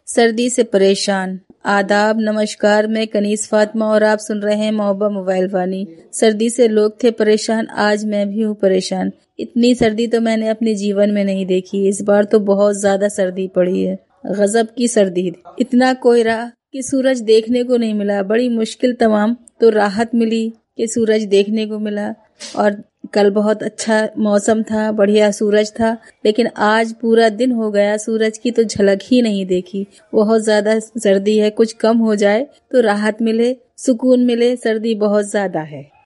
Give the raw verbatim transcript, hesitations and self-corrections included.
सर्दी से परेशान। आदाब, नमस्कार। मैं कनीस फातिमा और आप सुन रहे हैं मोहब्बा मोबाइल वानी। सर्दी से लोग थे परेशान, आज मैं भी हूँ परेशान। इतनी सर्दी तो मैंने अपने जीवन में नहीं देखी। इस बार तो बहुत ज्यादा सर्दी पड़ी है, गजब की सर्दी। इतना कोहरा कि सूरज देखने को नहीं मिला। बड़ी मुश्किल तमाम तो राहत मिली कि सूरज देखने को मिला। और कल बहुत अच्छा मौसम था, बढ़िया सूरज था, लेकिन आज पूरा दिन हो गया सूरज की तो झलक ही नहीं देखी। बहुत ज्यादा सर्दी है, कुछ कम हो जाए तो राहत मिले, सुकून मिले। सर्दी बहुत ज्यादा है।